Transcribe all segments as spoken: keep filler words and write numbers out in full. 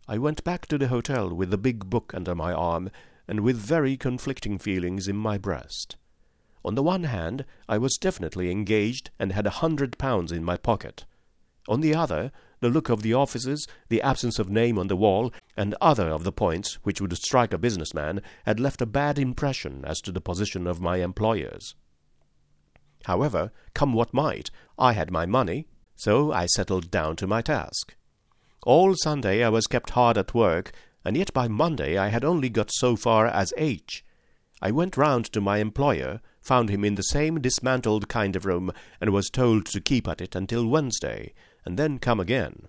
I went back to the hotel with the big book under my arm, and with very conflicting feelings in my breast. On the one hand, I was definitely engaged and had a hundred pounds in my pocket. On the other, the look of the offices, the absence of name on the wall, and other of the points which would strike a businessman had left a bad impression as to the position of my employers. However, come what might, I had my money, so I settled down to my task. All Sunday I was kept hard at work, and yet by Monday I had only got so far as H. I went round to my employer, found him in the same dismantled kind of room, and was told to keep at it until Wednesday, and then come again.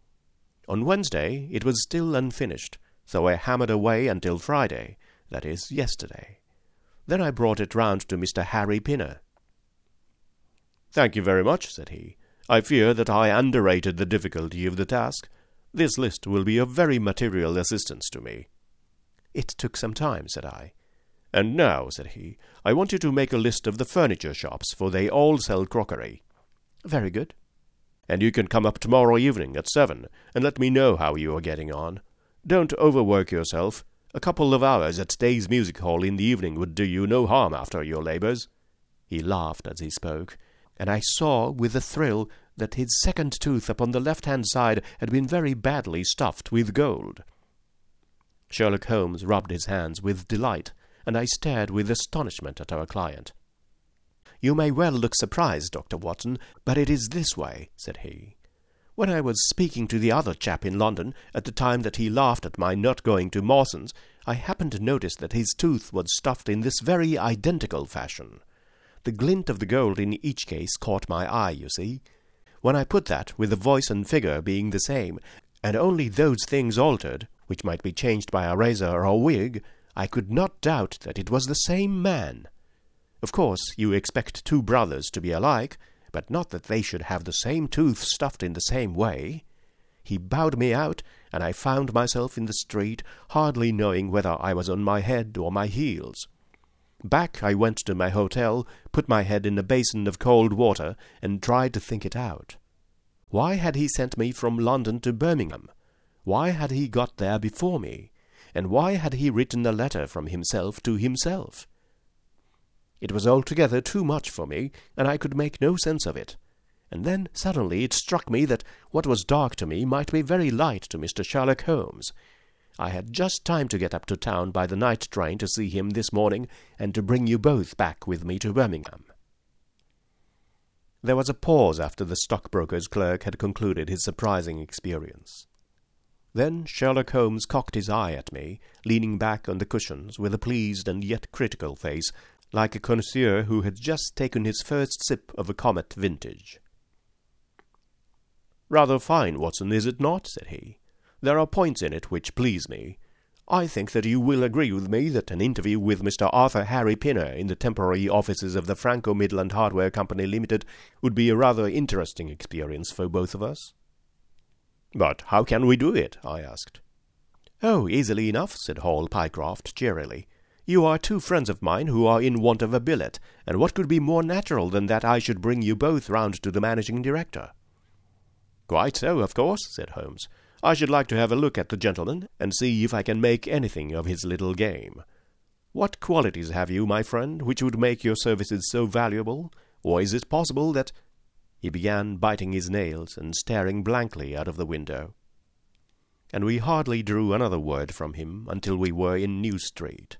On Wednesday it was still unfinished, so I hammered away until Friday, that is, yesterday. Then I brought it round to Mister Harry Pinner. "Thank you very much," said he. "I fear that I underrated the difficulty of the task. This list will be of very material assistance to me." "It took some time," said I. "And now," said he, "I want you to make a list of the furniture shops, for they all sell crockery." "Very good." "And you can come up tomorrow evening at seven, and let me know how you are getting on. Don't overwork yourself. A couple of hours at Day's Music Hall in the evening would do you no harm after your labours." He laughed as he spoke, and I saw with a thrill that his second tooth upon the left-hand side had been very badly stuffed with gold. Sherlock Holmes rubbed his hands with delight, and I stared with astonishment at our client. "You may well look surprised, Doctor Watson, but it is this way," said he. "When I was speaking to the other chap in London, at the time that he laughed at my not going to Mawson's, I happened to notice that his tooth was stuffed in this very identical fashion. The glint of the gold in each case caught my eye, you see. When I put that, with the voice and figure being the same, and only those things altered, which might be changed by a razor or wig, I could not doubt that it was the same man. Of course, you expect two brothers to be alike, but not that they should have the same tooth stuffed in the same way. He bowed me out, and I found myself in the street, hardly knowing whether I was on my head or my heels. Back I went to my hotel, put my head in a basin of cold water, and tried to think it out. Why had he sent me from London to Birmingham? Why had he got there before me? And why had he written a letter from himself to himself? It was altogether too much for me, and I could make no sense of it. And then suddenly it struck me that what was dark to me might be very light to Mister Sherlock Holmes. I had just time to get up to town by the night train to see him this morning, and to bring you both back with me to Birmingham. There was a pause after the stockbroker's clerk had concluded his surprising experience. Then Sherlock Holmes cocked his eye at me, leaning back on the cushions with a pleased and yet critical face, like a connoisseur who had just taken his first sip of a Comet vintage. "Rather fine, Watson, is it not?" said he. "There are points in it which please me. I think that you will agree with me that an interview with Mister Arthur Harry Pinner in the temporary offices of the Franco Midland Hardware Company Limited would be a rather interesting experience for both of us." "But how can we do it?" I asked. "Oh, easily enough," said Hall Pycroft cheerily. "You are two friends of mine who are in want of a billet, and what could be more natural than that I should bring you both round to the managing director?" "Quite so, of course," said Holmes. "I should like to have a look at the gentleman, and see if I can make anything of his little game. What qualities have you, my friend, which would make your services so valuable? Or is it possible that—" He began biting his nails and staring blankly out of the window. And we hardly drew another word from him until we were in New Street.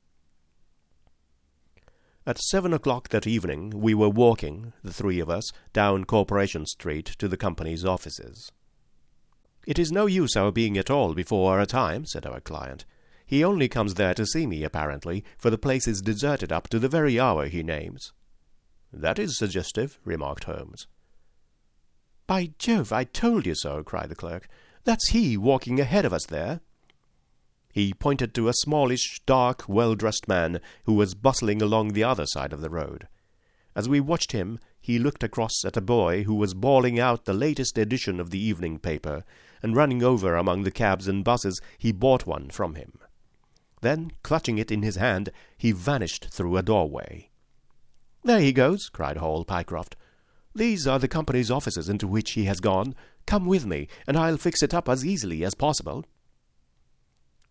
At seven o'clock that evening we were walking, the three of us, down Corporation Street to the company's offices. "It is no use our being at all before our time," said our client. "He only comes there to see me, apparently, for the place is deserted up to the very hour he names." "That is suggestive," remarked Holmes. "By Jove, I told you so," cried the clerk. "That's he walking ahead of us there." He pointed to a smallish, dark, well-dressed man who was bustling along the other side of the road. As we watched him, he looked across at a boy who was bawling out the latest edition of the evening paper, and running over among the cabs and buses, he bought one from him. Then, clutching it in his hand, he vanished through a doorway. "There he goes," cried Hall Pycroft. "These are the company's offices into which he has gone. Come with me, and I'll fix it up as easily as possible."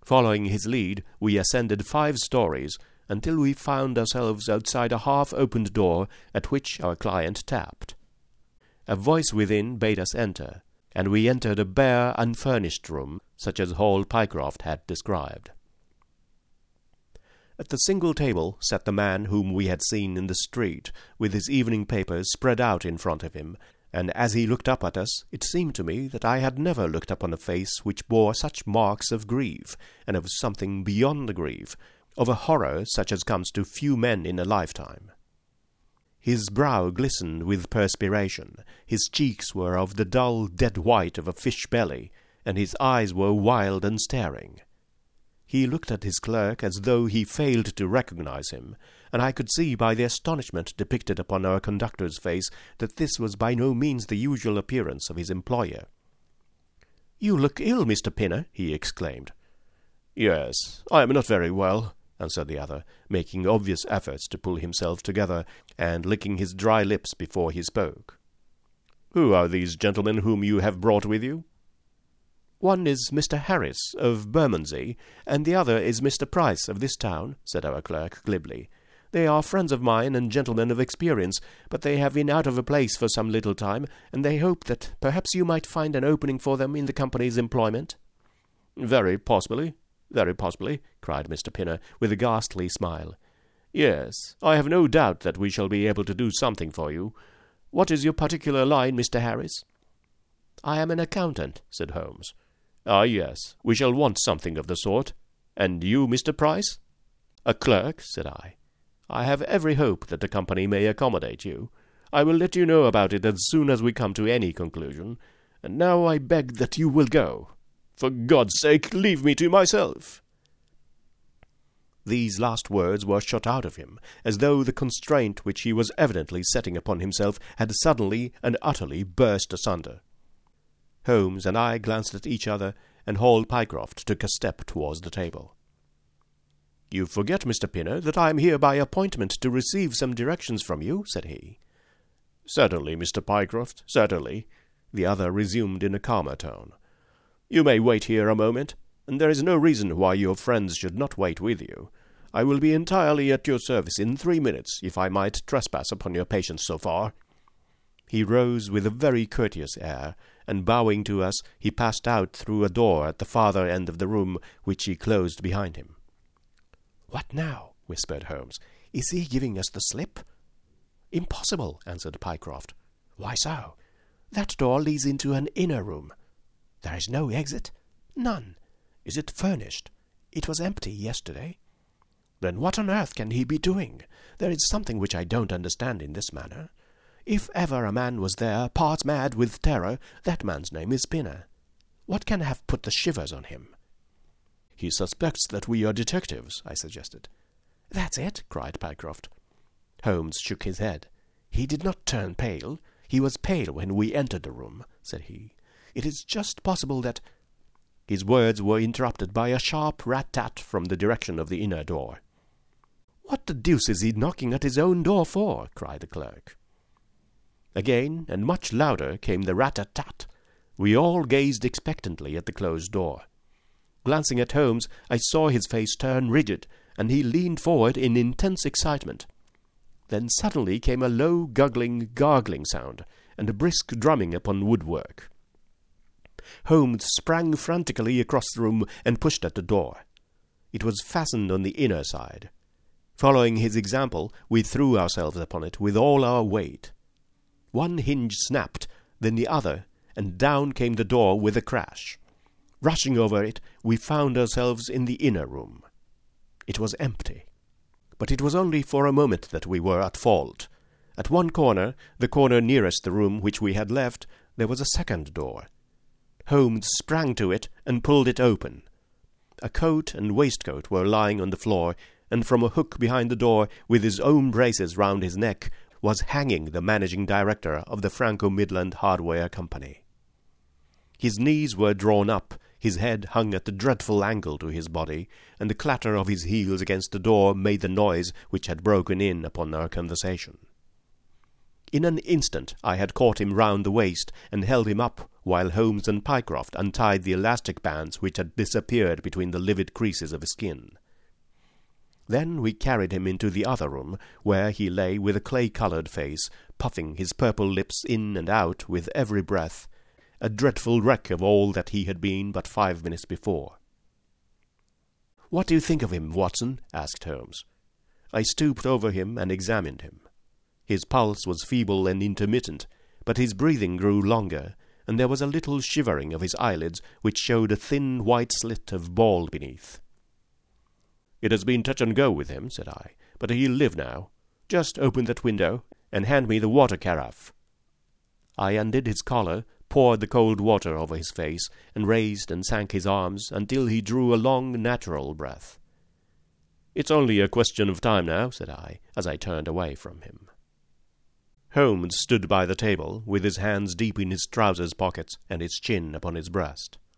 Following his lead, we ascended five stories until we found ourselves outside a half-opened door at which our client tapped. A voice within bade us enter, and we entered a bare, unfurnished room, such as Hall Pycroft had described. At the single table sat the man whom we had seen in the street, with his evening papers spread out in front of him, and as he looked up at us, it seemed to me that I had never looked upon a face which bore such marks of grief, and of something beyond grief, of a horror such as comes to few men in a lifetime. His brow glistened with perspiration, his cheeks were of the dull dead white of a fish belly, and his eyes were wild and staring. He looked at his clerk as though he failed to recognize him, and I could see by the astonishment depicted upon our conductor's face that this was by no means the usual appearance of his employer. "You look ill, Mister Pinner," he exclaimed. "Yes, I am not very well," answered the other, making obvious efforts to pull himself together, and licking his dry lips before he spoke. "Who are these gentlemen whom you have brought with you?" "One is Mister Harris, of Bermondsey, and the other is Mister Price, of this town," said our clerk glibly. "They are friends of mine and gentlemen of experience, but they have been out of a place for some little time, and they hope that perhaps you might find an opening for them in the company's employment." "Very possibly, very possibly," cried Mister Pinner, with a ghastly smile. "Yes, I have no doubt that we shall be able to do something for you. What is your particular line, Mister Harris?" "I am an accountant," said Holmes. "Ah, yes, we shall want something of the sort. And you, Mister Price?" "A clerk," said I. "I have every hope that the company may accommodate you. I will let you know about it as soon as we come to any conclusion. And now I beg that you will go. For God's sake, leave me to myself." These last words were shot out of him, as though the constraint which he was evidently setting upon himself had suddenly and utterly burst asunder. Holmes and I glanced at each other, and Hall Pycroft took a step towards the table. "You forget, Mister Pinner, that I am here by appointment to receive some directions from you," said he. "Certainly, Mister Pycroft, certainly," the other resumed in a calmer tone. "You may wait here a moment, and there is no reason why your friends should not wait with you. I will be entirely at your service in three minutes, if I might trespass upon your patience so far." He rose with a very courteous air, and bowing to us, he passed out through a door at the farther end of the room, which he closed behind him. "What now?" whispered Holmes. "Is he giving us the slip?" "Impossible," answered Pycroft. "Why so?" "That door leads into an inner room." "There is no exit?" "None." "Is it furnished?" "It was empty yesterday." "Then what on earth can he be doing? There is something which I don't understand in this matter. If ever a man was there, part mad with terror, that man's name is Pinner. What can have put the shivers on him?" "He suspects that we are detectives," I suggested. "That's it," cried Pycroft. Holmes shook his head. "He did not turn pale. He was pale when we entered the room," said he. "It is just possible that—" His words were interrupted by a sharp rat-tat from the direction of the inner door. "What the deuce is he knocking at his own door for?" cried the clerk. Again, and much louder, came the rat-a-tat. We all gazed expectantly at the closed door. Glancing at Holmes, I saw his face turn rigid, and he leaned forward in intense excitement. Then suddenly came a low, guggling, gargling sound, and a brisk drumming upon woodwork. Holmes sprang frantically across the room and pushed at the door. It was fastened on the inner side. Following his example, we threw ourselves upon it with all our weight. One hinge snapped, then the other, and down came the door with a crash. Rushing over it, we found ourselves in the inner room. It was empty. But it was only for a moment that we were at fault. At one corner, the corner nearest the room which we had left, there was a second door. Holmes sprang to it and pulled it open. A coat and waistcoat were lying on the floor, and from a hook behind the door, with his own braces round his neck, was hanging the managing director of the Franco-Midland Hardware Company. His knees were drawn up, his head hung at a dreadful angle to his body, and the clatter of his heels against the door made the noise which had broken in upon our conversation. In an instant I had caught him round the waist and held him up while Holmes and Pycroft untied the elastic bands which had disappeared between the livid creases of his skin. Then we carried him into the other room, where he lay with a clay-coloured face, puffing his purple lips in and out with every breath, a dreadful wreck of all that he had been but five minutes before. "What do you think of him, Watson?" asked Holmes. I stooped over him and examined him. His pulse was feeble and intermittent, but his breathing grew longer, and there was a little shivering of his eyelids which showed a thin white slit of ball beneath. "It has been touch and go with him," said I, "but he'll live now. Just open that window, and hand me the water carafe." I undid his collar, poured the cold water over his face, and raised and sank his arms until he drew a long, natural breath. "It's only a question of time now," said I, as I turned away from him. Holmes stood by the table, with his hands deep in his trousers pockets and his chin upon his breast.